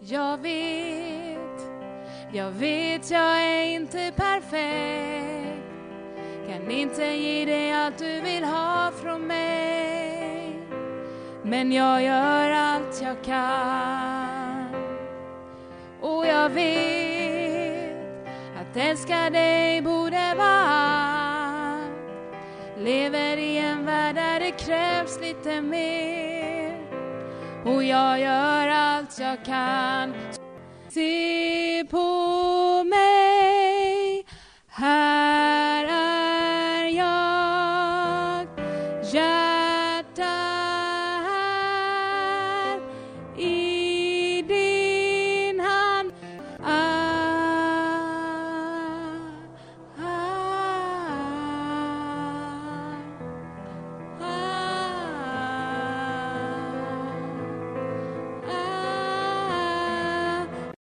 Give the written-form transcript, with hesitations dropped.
Jag vet jag är inte perfekt. Kan inte ge dig allt du vill ha från mig. Men jag gör allt jag kan. Och jag vet att älska dig borde vara allt. Lever i en värld där det krävs lite mer. Och jag gör allt jag kan. Se på